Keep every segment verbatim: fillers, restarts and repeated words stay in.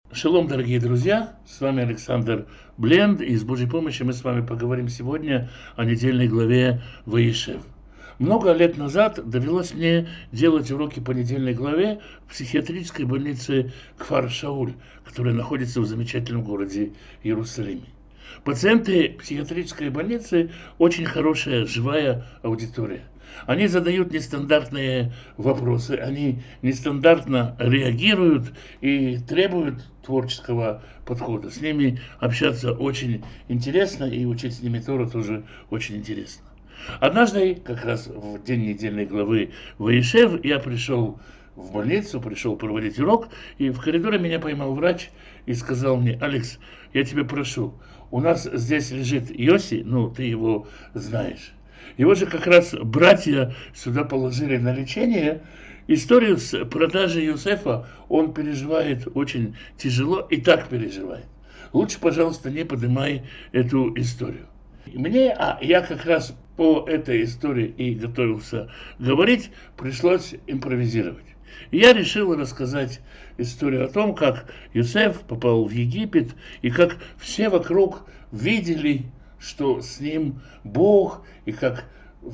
Шалом, дорогие друзья, с вами Александр Бленд, и с Божьей помощью мы с вами поговорим сегодня о недельной главе Ваишев. Много лет назад довелось мне делать уроки по недельной главе в психиатрической больнице Кфар-Шауль, которая находится в замечательном городе Иерусалиме. Пациенты психиатрической больницы очень хорошая, живая аудитория. Они задают нестандартные вопросы, они нестандартно реагируют и требуют творческого подхода. С ними общаться очень интересно, и учить с ними Тору тоже очень интересно. Однажды, как раз в день недельной главы Ваишев, я пришел в больницу, пришел проводить урок, и в коридоре меня поймал врач и сказал мне: «Алекс, я тебя прошу, у нас здесь лежит Йоси, ну, ты его знаешь. Его же как раз братья сюда положили на лечение. Историю с продажей Йосефа он переживает очень тяжело и так переживает. Лучше, пожалуйста, не поднимай эту историю». Мне, а я как раз по этой истории и готовился говорить, пришлось импровизировать. Я решил рассказать историю о том, как Йосеф попал в Египет и как все вокруг видели, что с ним Бог, и как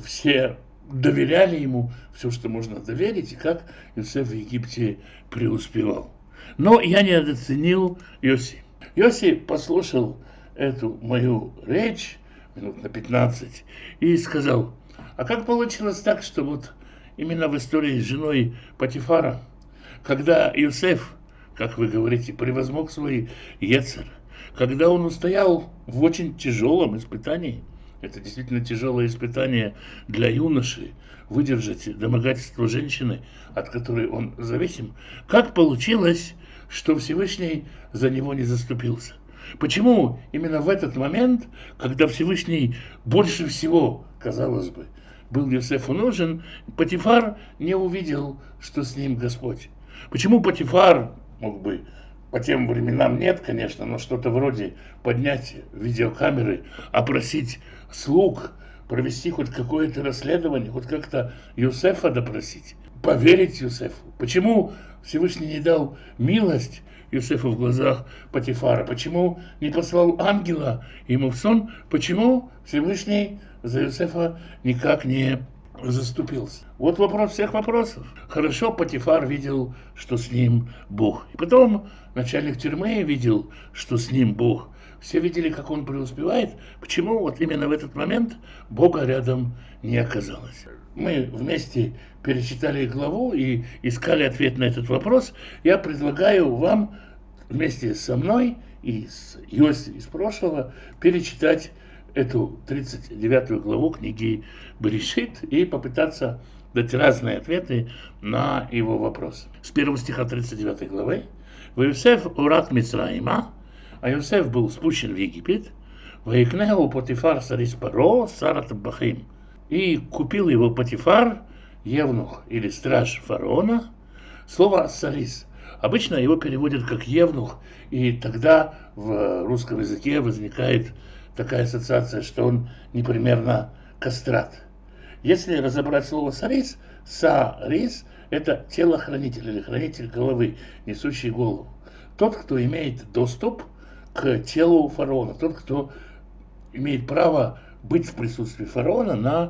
все доверяли ему все, что можно доверить, и как Йосеф в Египте преуспевал. Но я не недооценил Йоси. Йоси послушал эту мою речь минут на пятнадцать и сказал: «А как получилось так, что вот именно в истории с женой Потифара, когда Йосеф, как вы говорите, превозмог свой Йецер, когда он устоял в очень тяжелом испытании, это действительно тяжелое испытание для юноши, выдержать домогательство женщины, от которой он зависим, как получилось, что Всевышний за него не заступился? Почему именно в этот момент, когда Всевышний больше всего, казалось бы, был Йосефу нужен, Потифар не увидел, что с ним Господь? Почему Потифар мог бы, по тем временам нет, конечно, но что-то вроде поднять видеокамеры, опросить слуг, провести хоть какое-то расследование, хоть как-то Йосефа допросить, поверить Йосефу? Почему Всевышний не дал милость Йосефу в глазах Потифара? Почему не послал ангела ему в сон? Почему Всевышний за Йосефа никак не заступился? Вот вопрос всех вопросов. Хорошо, Потифар видел, что с ним Бог. И потом начальник тюрьмы видел, что с ним Бог. Все видели, как он преуспевает. Почему вот именно в этот момент Бога рядом не оказалось? Мы вместе перечитали главу и искали ответ на этот вопрос. Я предлагаю вам вместе со мной и с Йоси из прошлого перечитать эту тридцать девятую главу книги Берешит и попытаться дать разные ответы на его вопрос. С первого стиха тридцать девятой главы. «Ваисев урат Мицраима», а Йосеф был спущен в Египет, «Ваикнеу Потифар сарис Паро сарат бахим», и купил его Потифар, евнух или страж фараона. Слово «сарис» обычно его переводят как «евнух», и тогда в русском языке возникает такая ассоциация, что он непременно кастрат. Если разобрать слово «сарис», «сарис» – это телохранитель или хранитель головы, несущий голову. Тот, кто имеет доступ к телу фараона, тот, кто имеет право быть в присутствии фараона на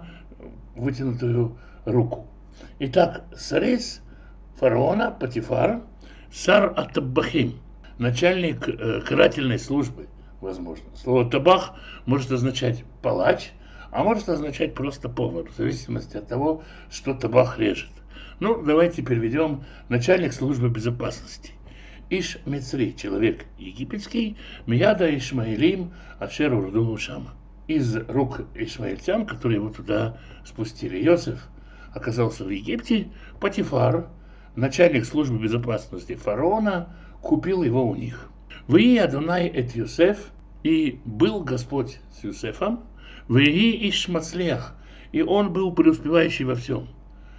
вытянутую руку. Итак, сарис фараона Потифар, сар ат-таббахим, начальник э, карательной службы, возможно. Слово табах может означать палач, а может означать просто повар, в зависимости от того, что табах режет. Ну, давайте переведем: начальник службы безопасности. Иш Мицри, человек египетский, Мияда Ишмаилим, Ашер Урду Шама. Из рук ишмаильтян, которые его туда спустили. Йосеф оказался в Египте, Потифар, начальник службы безопасности фараона, купил его у них. «Вии Адонай эт Йосеф», и был Господь с Йосефом, «Вии Ишмацлех», и он был преуспевающий во всем.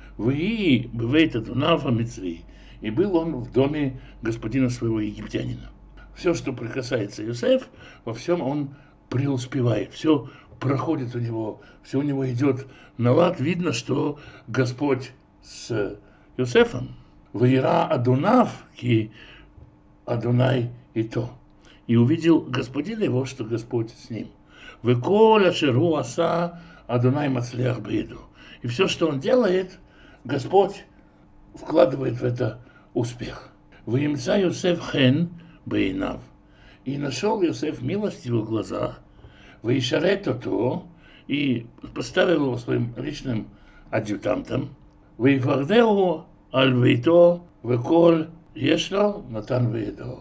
«Вии бывает Адонафа Мицри», и был он в доме господина своего египтянина. Все, что прикасается Йосеф, во всем он преуспевает, все проходит у него, все у него идет на лад. Видно, что Господь с Йосефом. «Ваира Адонав ки Адонай ито. И увидел господин его, что Господь с ним. Веколя шеру аса Адонай мацлях бейду. И все, что он делает, Господь вкладывает в это успех. Ваимца Йосеф хен бейнав. И нашел Йосеф милость в его глазах. Ваишарет ото. И поставил его своим личным адъютантом. Ваивардеу альвейто веколь ешло натан вейдо.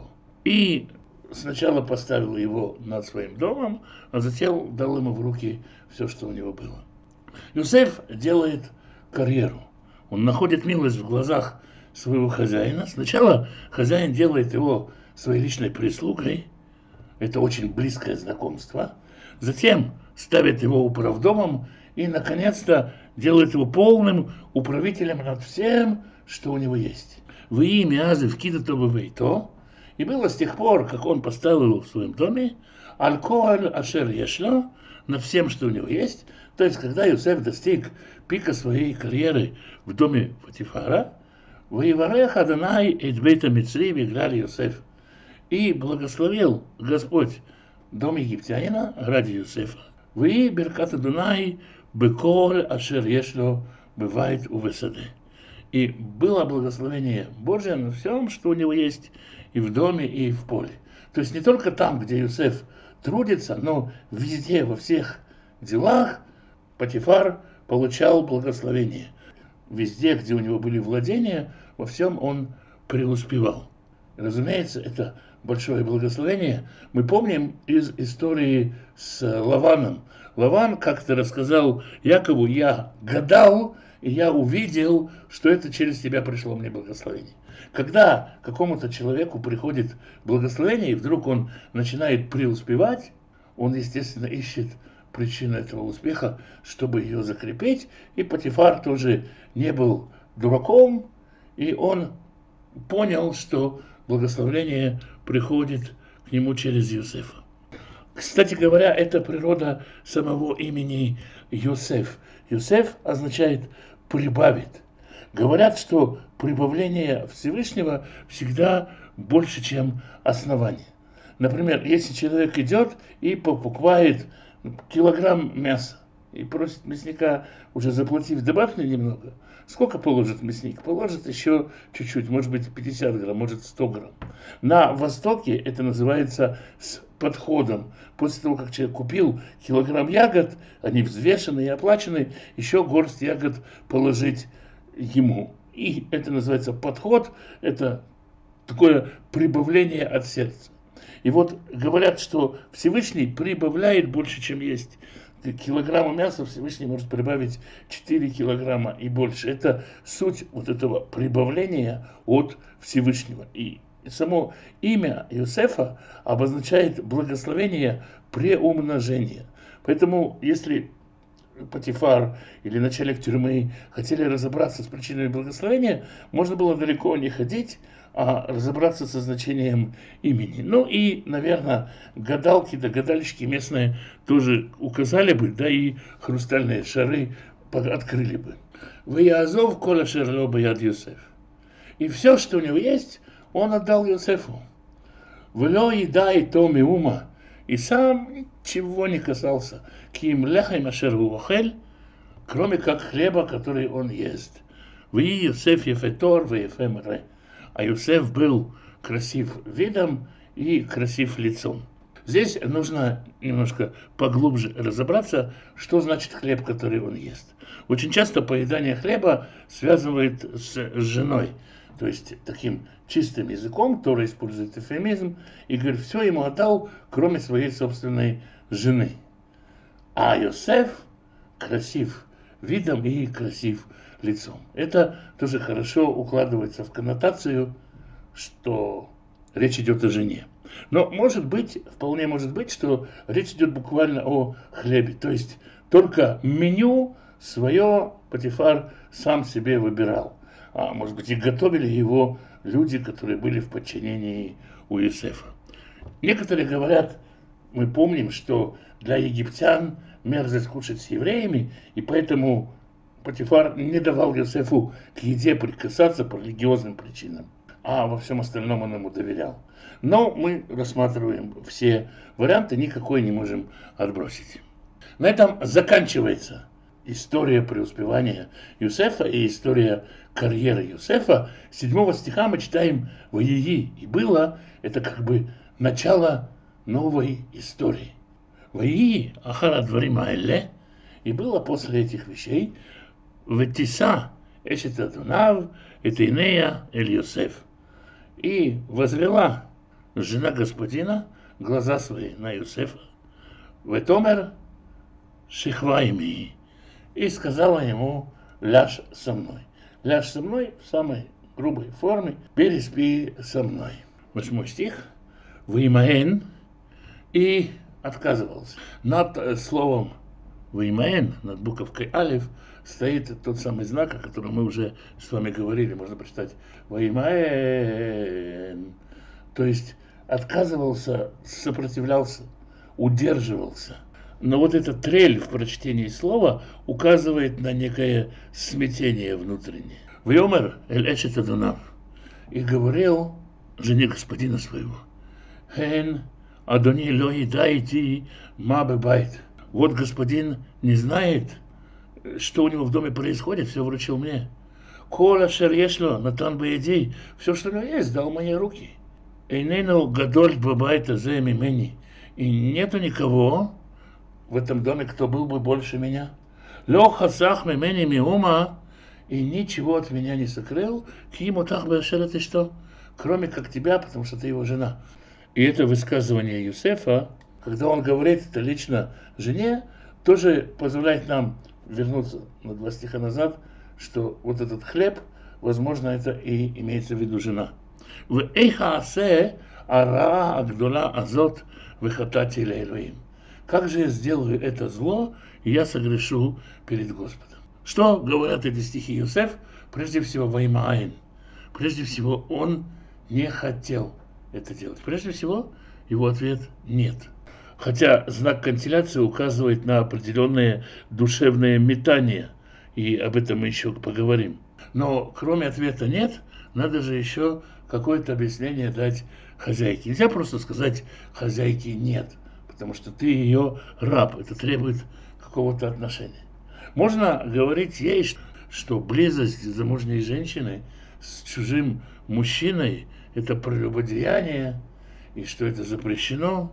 И сначала поставил его над своим домом, а затем дал ему в руки все, что у него было. Йосеф делает карьеру. Он находит милость в глазах своего хозяина. Сначала хозяин делает его своей личной прислугой. Это очень близкое знакомство. Затем ставит его управдомом и, наконец-то, делает его полным управителем над всем, что у него есть. В имя Азы вкидато вейто. И было с тех пор, как он поставил его в своем доме, аль-коаль ашер ешло, над всем, что у него есть. То есть, когда Йосеф достиг пика своей карьеры в доме Патифара, «Воеварех Адонай эт бейта Мицри беглаль Йосеф». И благословил Господь дом египтянина ради Йосефа. «Ваи беркат Адонай беколь ашер ешло бывает у весаде». И было благословение Божие на всем, что у него есть и в доме, и в поле. То есть не только там, где Йосеф трудится, но везде, во всех делах Патифар получал благословение. Везде, где у него были владения, во всем он преуспевал. Разумеется, это большое благословение мы помним из истории с Лаваном. Лаван как-то рассказал Якову: я гадал, и я увидел, что это через тебя пришло мне благословение. Когда какому-то человеку приходит благословение, и вдруг он начинает преуспевать, он, естественно, ищет причину этого успеха, чтобы ее закрепить. И Патифар тоже не был дураком, и он понял, что благословение приходит к нему через Йосефа. Кстати говоря, это природа самого имени Йосеф. Йосеф означает «прибавит». Говорят, что прибавление Всевышнего всегда больше, чем основание. Например, если человек идет и покупает килограмм мяса и просит мясника, уже заплатив, добавь мне немного, сколько положит мясник? Положит еще чуть-чуть, может быть пятьдесят грамм, может сто грамм. На Востоке это называется с подходом. После того, как человек купил килограмм ягод, они взвешены и оплачены, еще горсть ягод положить ему. И это называется подход, это такое прибавление от сердца. И вот говорят, что Всевышний прибавляет больше, чем есть. Килограмма мяса Всевышний может прибавить четыре килограмма и больше. Это суть вот этого прибавления от Всевышнего. И само имя Йосефа обозначает благословение преумножения. Поэтому, если Патифар или начальник тюрьмы хотели разобраться с причиной благословения, можно было далеко не ходить, а разобраться со значением имени. Ну и, наверное, гадалки да гадальщики местные тоже указали бы, да и хрустальные шары открыли бы. «Ваязов кола шерло баяд Йосеф». И все, что у него есть, он отдал Йосефу. «Влё еда и то миума». И сам ничего не касался. «Ким лехайм ашер гуахель», кроме как хлеба, который он ест. «Ваи Йосеф ефетор ваефем ре». А Йосеф был красив видом и красив лицом. Здесь нужно немножко поглубже разобраться, что значит хлеб, который он ест. Очень часто поедание хлеба связывает с женой. То есть таким чистым языком Тора использует эвфемизм и говорит, все ему отдал, кроме своей собственной жены. А Йосеф красив видом и красив лицом. Это тоже хорошо укладывается в коннотацию, что речь идет о жене. Но может быть, вполне может быть, что речь идет буквально о хлебе. То есть только меню свое Патифар сам себе выбирал. А может быть и готовили его люди, которые были в подчинении у Йосефа. Некоторые говорят, мы помним, что для египтян мерзость кушать с евреями, и поэтому Патифар не давал Йосефу к еде прикасаться по религиозным причинам. а во всем остальном он ему доверял. Но мы рассматриваем все варианты, никакой не можем отбросить. На этом заканчивается история преуспевания Юсефа и история карьеры Юсефа. С седьмого стиха мы читаем «Ваии». И было это как бы начало новой истории. «Ваии ахара дворим аэле». И было после этих вещей «Ветиса эшет Адонав эт инея эль Йосеф». И возвела жена господина глаза свои на Юсефа. «Ветомер шихвайми». И сказала ему: ляжь со мной. Ляжь со мной в самой грубой форме, переспи со мной. Восьмой стих. Ваимаэн. И отказывался. Над словом Ваимаэн, над буковкой Алиф, стоит тот самый знак, о котором мы уже с вами говорили. Можно прочитать Ваимаэн. То есть отказывался, сопротивлялся, удерживался. Но вот эта трель в прочтении слова указывает на некое смятение внутреннее. «Вьомер эль эшет Адонав». И говорил жене господина своего: «Хен Адони ло едайте ма бебайт». Вот господин не знает, что у него в доме происходит, все вручил мне. «Кол ашер ешло натан бееди». Все, что у него есть, дал мои руки. «Эйнену гадоль бебайта зе мимени». И нету никого в этом доме, кто был бы больше меня. Лё хасах мимени миума, и ничего от меня не сокрыл, киму тах бешер, ты что, кроме как тебя, потому что ты его жена. И это высказывание Юсефа, когда он говорит это лично жене, тоже позволяет нам вернуться на два стиха назад, что вот этот хлеб, возможно, это и имеется в виду жена. В эйхаасе ара агдола азот вехатати лейлуим. Как же я сделаю это зло, и я согрешу перед Господом? Что говорят эти стихи Юсеф? Прежде всего, ваймаайн. Прежде всего, он не хотел это делать. Прежде всего, его ответ нет. Хотя знак канцеляции указывает на определенные душевные метания, и об этом мы еще поговорим. Но кроме ответа нет, надо же еще какое-то объяснение дать хозяйке. Нельзя просто сказать хозяйке нет, потому что ты ее раб, это требует какого-то отношения. Можно говорить ей, что близость замужней женщины с чужим мужчиной – это прелюбодеяние, и что это запрещено,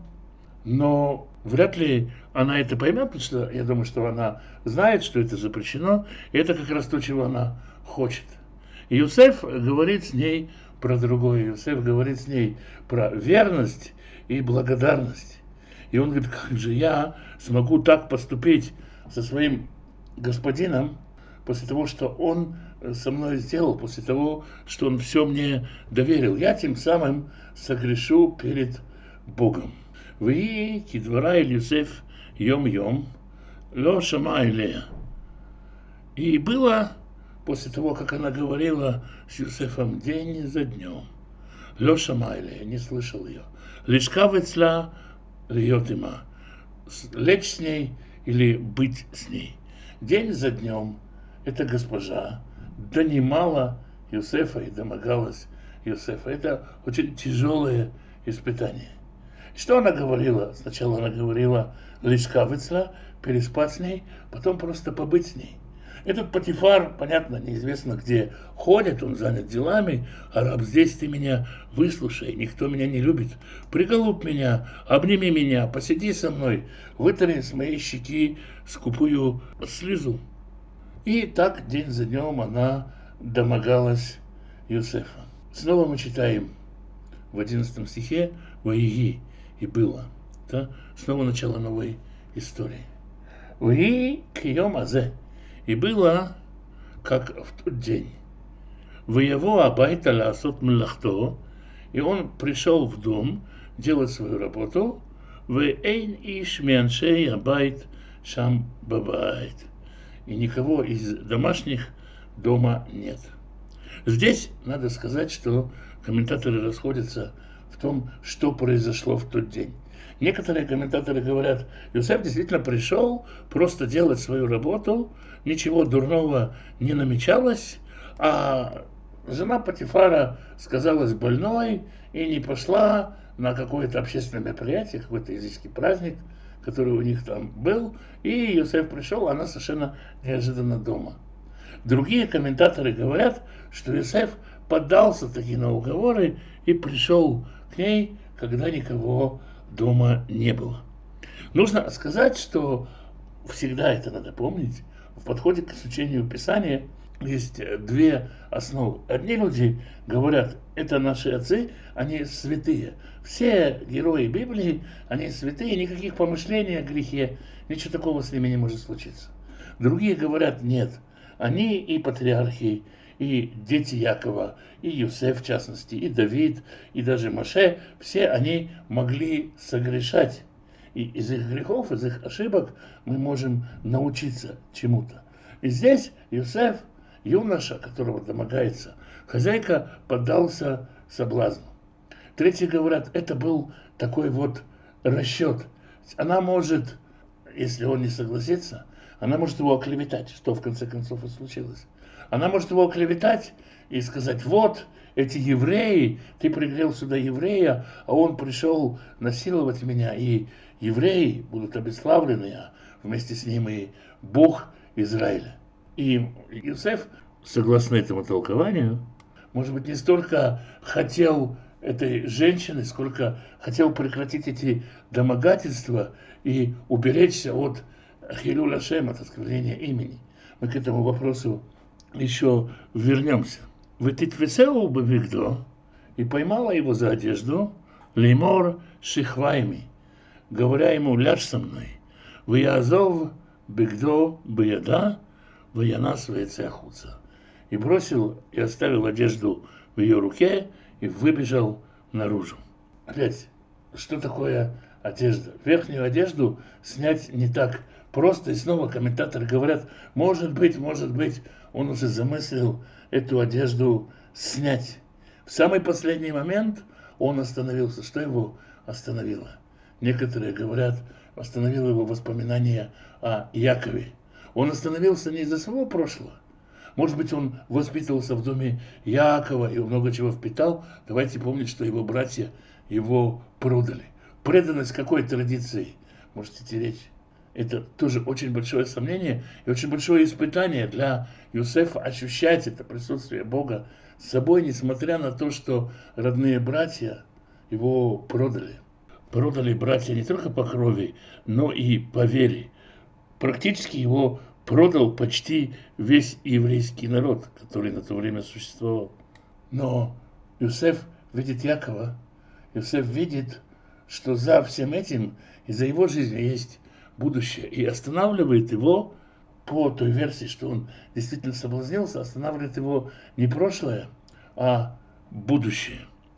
но вряд ли она это поймет, потому что я думаю, что она знает, что это запрещено, и это как раз то, чего она хочет. И Юсеф говорит с ней про другое. Юсеф говорит с ней про верность и благодарность. И он говорит: как же я смогу так поступить со своим господином после того, что он со мной сделал, после того, что он все мне доверил. Я тем самым согрешу перед Богом. «Вии кидвара эль Юсеф йом-йом ло шама элея». И было после того, как она говорила с Юсефом день за днем. Ло шама элея, не слышал ее. Лишка вецла льотима, лечь с ней или быть с ней. День за днем эта госпожа донимала Юсефа и домогалась Юсефа. Это очень тяжелое испытание. Что она говорила? Сначала она говорила лишка вецла, переспать с ней, потом просто побыть с ней. Этот Потифар, понятно, неизвестно где ходит, он занят делами, а раб, здесь ты меня выслушай, никто меня не любит. Приголубь меня, обними меня, посиди со мной, вытри с моей щеки скупую слезу. И так день за днем она домогалась Юсефа. Снова мы читаем в одиннадцатом стихе «Ваии» и было. Да? Снова начало новой истории. «Ваии кием азе». И было, как в тот день. «Ваево абайта лаасот мелахто». И он пришел в дом делать свою работу. «Вэйн иш мианшей абайт шам бабайт». И никого из домашних дома нет. Здесь надо сказать, что комментаторы расходятся в том, что произошло в тот день. Некоторые комментаторы говорят: Юсеф действительно пришел просто делать свою работу, ничего дурного не намечалось, а жена Патифара сказалась больной и не пошла на какое-то общественное мероприятие, какой-то языческий праздник, который у них там был, и Иосиф пришел, она совершенно неожиданно дома. Другие комментаторы говорят, что Иосиф поддался таки на уговоры и пришел к ней, когда никого дома не было. Нужно сказать, что всегда это надо помнить, в подходе к изучению Писания есть две основы. Одни люди говорят, это наши отцы, они святые. Все герои Библии, они святые, никаких помышлений о грехе, ничего такого с ними не может случиться. Другие говорят, нет, они и патриархи, и дети Якова, и Иосиф в частности, и Давид, и даже Моше, все они могли согрешать. И из их грехов, из их ошибок мы можем научиться чему-то. И здесь Иосиф, юноша, которого домогается хозяйка, поддался соблазну. Третьи говорят, это был такой вот расчет. Она может, если он не согласится, она может его оклеветать, что в конце концов и случилось. Она может его оклеветать и сказать, вот, эти евреи, ты пригрел сюда еврея, а он пришел насиловать меня, и евреи будут обесславлены, а вместе с ним и Бог Израиля. И Иосиф, согласно этому толкованию, может быть, не столько хотел этой женщины, сколько хотел прекратить эти домогательства и уберечься от хилюля шем, от осквернения имени. Мы к этому вопросу еще вернемся. «Вытитвесеу бевигдо» и поймала его за одежду, леймор шихвайми, говоря ему, ляжь со мной, «Ваязов бигдо бияда, ваяна свецехуца». И бросил и оставил одежду в ее руке и выбежал наружу. Опять, что такое одежда? Верхнюю одежду снять не так просто. И снова комментаторы говорят, может быть, может быть, он уже замыслил эту одежду снять. В самый последний момент он остановился. Что его остановило? Некоторые говорят, остановило его воспоминание о Якове. Он остановился не из-за своего прошлого. Может быть, он воспитывался в доме Якова и много чего впитал. Давайте помнить, что его братья его продали. Преданность какой традиции? Можете тереть. Это тоже очень большое сомнение и очень большое испытание для Иосифа ощущать это присутствие Бога с собой, несмотря на то, что родные братья его продали. Продали братья не только по крови, но и по вере. Практически его продал почти весь еврейский народ, который на то время существовал. Но Иосиф видит Якова, Иосиф видит, что за всем этим и за его жизнью есть будущее, и останавливает его по той версии, что он действительно соблазнился, останавливает его не прошлое, а будущее.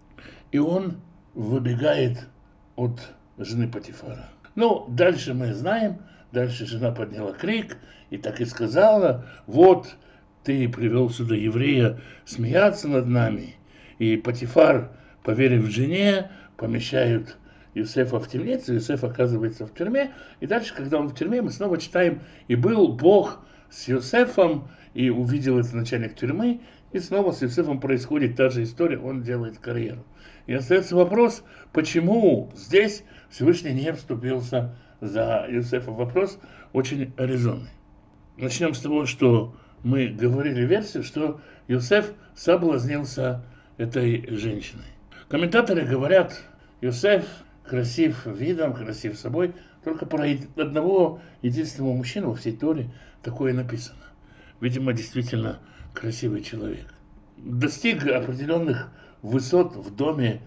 И он выбегает от жены Патифара. Ну, дальше мы знаем, дальше жена подняла крик и так и сказала, вот ты привел сюда еврея смеяться над нами. И Патифар, поверив жене, помещают Иосифа в темницу, Иосиф оказывается в тюрьме. И дальше, когда он в тюрьме, мы снова читаем, и был Бог с Иосифом, и увидел это начальник тюрьмы, и снова с Иосифом происходит та же история, он делает карьеру. И остается вопрос, почему здесь Всевышний не вступился за Иосифа. Вопрос очень резонный. Начнем с того, что мы говорили версию, что Иосиф соблазнился этой женщиной. Комментаторы говорят, Иосиф красив видом, красив собой, только про одного единственного мужчину во всей Торе такое написано. Видимо, действительно красивый человек. Достиг определенных высот в доме,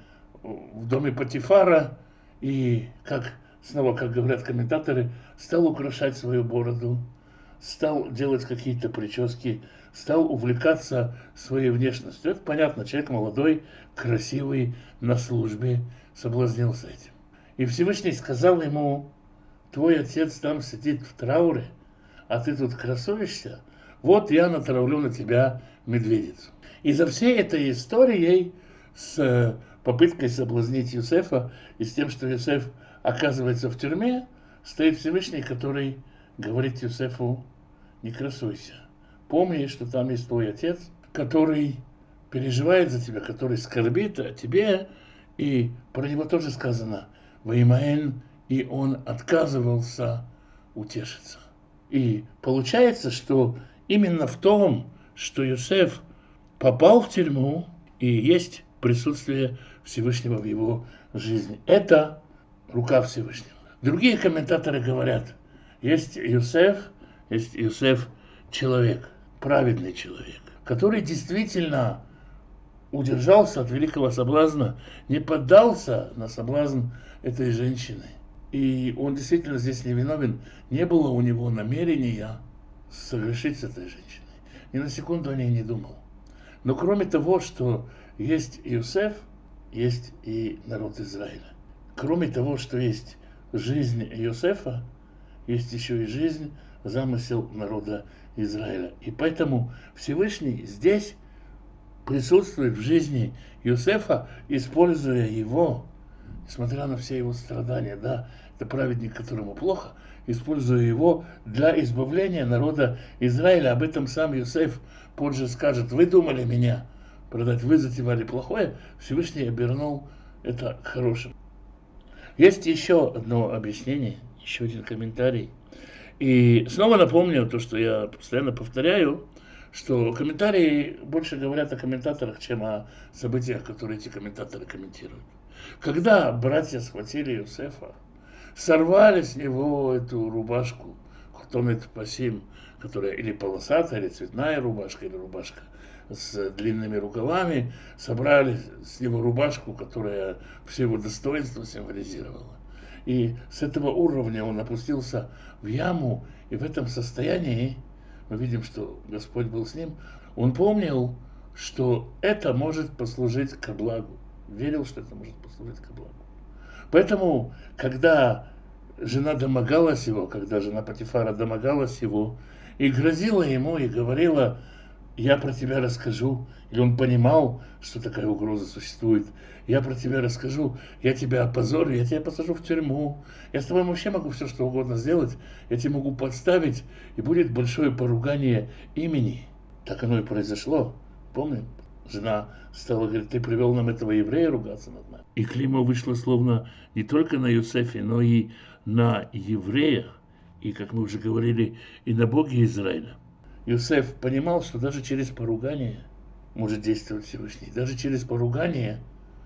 в доме Патифара и, как снова, как говорят комментаторы, стал украшать свою бороду, стал делать какие-то прически, стал увлекаться своей внешностью. Это понятно, человек молодой, красивый, на службе, соблазнился этим. И Всевышний сказал ему, твой отец там сидит в трауре, а ты тут красуешься, вот я натравлю на тебя медведицу. И за всей этой историей с попыткой соблазнить Иосифа и с тем, что Иосиф оказывается в тюрьме, стоит Всевышний, который говорит Иосифу, не красуйся. Помни, что там есть твой отец, который переживает за тебя, который скорбит о тебе, и про него тоже сказано «Ваимаэн», и он отказывался утешиться. И получается, что именно в том, что Йосеф попал в тюрьму, и есть присутствие Всевышнего в его жизни. Это рука Всевышнего. Другие комментаторы говорят, есть Йосеф, есть Йосеф человек, праведный человек, который действительно удержался от великого соблазна, не поддался на соблазн этой женщины. И он действительно здесь не виновен. Не было у него намерения согрешить с этой женщиной. Ни на секунду о ней не думал. Но кроме того, что есть Йосеф, есть и народ Израиля. Кроме того, что есть жизнь Йосефа, есть еще и жизнь, замысел народа Израиля. И поэтому Всевышний здесь присутствует в жизни Йосефа, используя его, несмотря на все его страдания, да, это праведник, которому плохо, используя его для избавления народа Израиля. Об этом сам Йосеф позже скажет: вы думали меня продать, вы затевали плохое, Всевышний обернул это хорошим. Есть еще одно объяснение, еще один комментарий. И снова напомню то, что я постоянно повторяю, что комментарии больше говорят о комментаторах, чем о событиях, которые эти комментаторы комментируют. Когда братья схватили Йосефа, сорвали с него эту рубашку, хтонет пасим, которая или полосатая, или цветная рубашка, или рубашка с длинными рукавами, собрали с него рубашку, которая все его достоинство символизировала. И с этого уровня он опустился в яму, и в этом состоянии мы видим, что Господь был с ним. Он помнил, что это может послужить ко благу. Верил, что это может послужить ко благу. Поэтому, когда жена домогалась его, когда жена Потифара домогалась его и грозила ему, и говорила: я про тебя расскажу, и он понимал, что такая угроза существует, я про тебя расскажу, я тебя опозорю, я тебя посажу в тюрьму, я с тобой вообще могу все что угодно сделать, я тебя могу подставить, и будет большое поругание имени. Так оно и произошло, помним? Жена стала говорить: ты привел нам этого еврея ругаться над нами. И клеймо вышло словно не только на Йосефе, но и на евреях, и, как мы уже говорили, и на Боге Израиля. Йосеф понимал, что даже через поругание может действовать Всевышний. Даже через поругание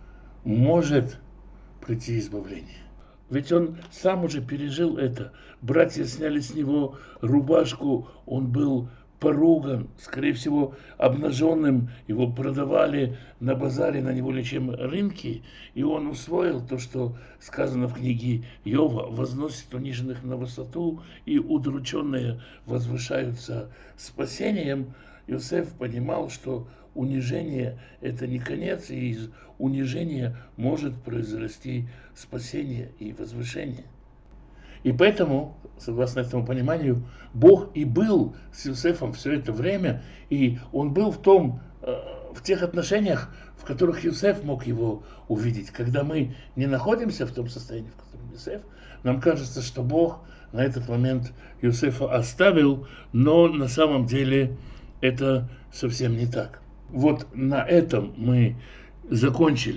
может прийти избавление. Ведь он сам уже пережил это. Братья сняли с него рубашку, он был поруган, скорее всего, обнаженным. Его продавали на базаре, на неволичьем рынке. И он усвоил то, что сказано в книге Иова: возносит униженных на высоту, и удрученные возвышаются спасением. Йосеф понимал, что унижение – это не конец, и из унижения может произрасти спасение и возвышение. И поэтому, согласно этому пониманию, Бог и был с Йосефом все это время, и он был в, том, в тех отношениях, в которых Йосеф мог его увидеть. Когда мы не находимся в том состоянии, в котором Йосеф, нам кажется, что Бог на этот момент Йосефа оставил, но на самом деле это совсем не так. Вот на этом мы закончили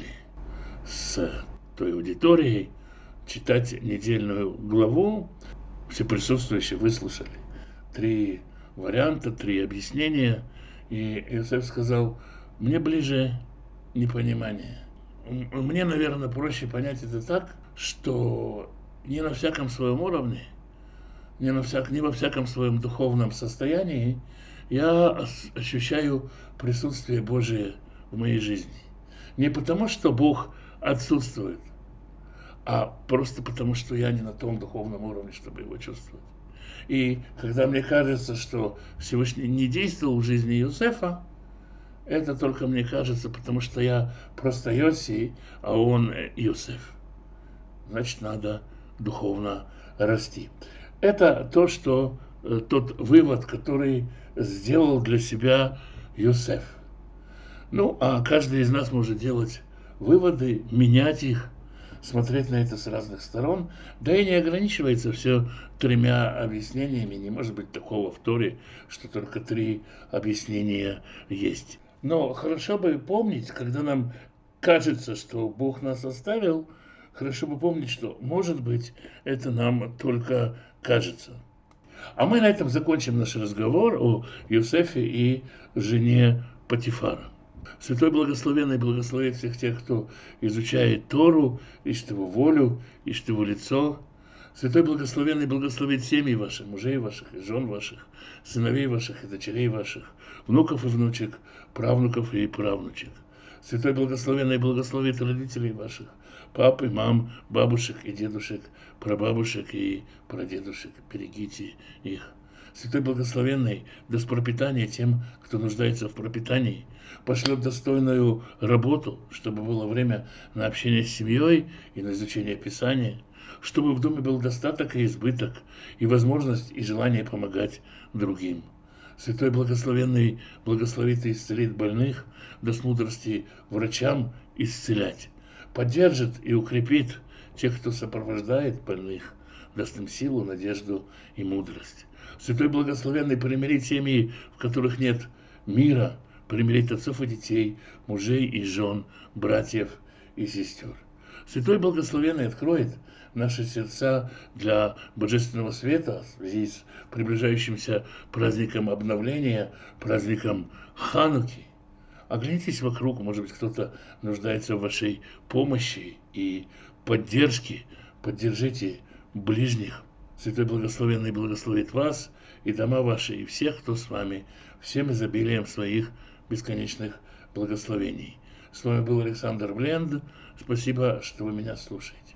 с той аудиторией читать недельную главу. Все присутствующие выслушали три варианта, три объяснения. И Йосеф сказал: мне ближе непонимание. Мне, наверное, проще понять это так, что не на всяком своем уровне, не, на всяк, не во всяком своем духовном состоянии я ощущаю присутствие Божие в моей жизни. Не потому, что Бог отсутствует, а просто потому, что я не на том духовном уровне, чтобы его чувствовать. И когда мне кажется, что Всевышний не действовал в жизни Йосефа, это только мне кажется, потому что я просто Йоси, а он Йосеф. Значит, надо духовно расти. Это то, что тот вывод, который сделал для себя Йосеф. Ну, а каждый из нас может делать выводы, менять их, смотреть на это с разных сторон, да и не ограничивается все тремя объяснениями. Не может быть такого в Торе, что только три объяснения есть. Но хорошо бы помнить, когда нам кажется, что Бог нас оставил, хорошо бы помнить, что, может быть, это нам только кажется. А мы на этом закончим наш разговор о Иосифе и жене Патифара. Святой Благословенный благословит всех тех, кто изучает Тору, ищет его волю, ищет его лицо. Святой Благословенный благословит семьи ваших, мужей ваших и жен ваших, сыновей ваших и дочерей ваших, внуков и внучек, правнуков и правнучек. Святой Благословенный благословит родителей ваших, пап и мам, бабушек и дедушек, прабабушек и прадедушек. Берегите их. Святой Благословенный даст пропитание тем, кто нуждается в пропитании, пошлет достойную работу, чтобы было время на общение с семьей и на изучение Писания, чтобы в доме был достаток и избыток, и возможность и желание помогать другим. Святой Благословенный благословит и исцелит больных, даст мудрости врачам исцелять, поддержит и укрепит тех, кто сопровождает больных, даст им силу, надежду и мудрость. Святой Благословенный примирит семьи, в которых нет мира, примирит отцов и детей, мужей и жен, братьев и сестер. Святой Благословенный откроет наши сердца для божественного света в связи с приближающимся праздником обновления, праздником Хануки. Оглянитесь вокруг, может быть, кто-то нуждается в вашей помощи и поддержке. Поддержите ближних. Святой Благословенный благословит вас и дома ваши, и всех, кто с вами, всем изобилием своих бесконечных благословений. С вами был Александр Бленд. Спасибо, что вы меня слушаете.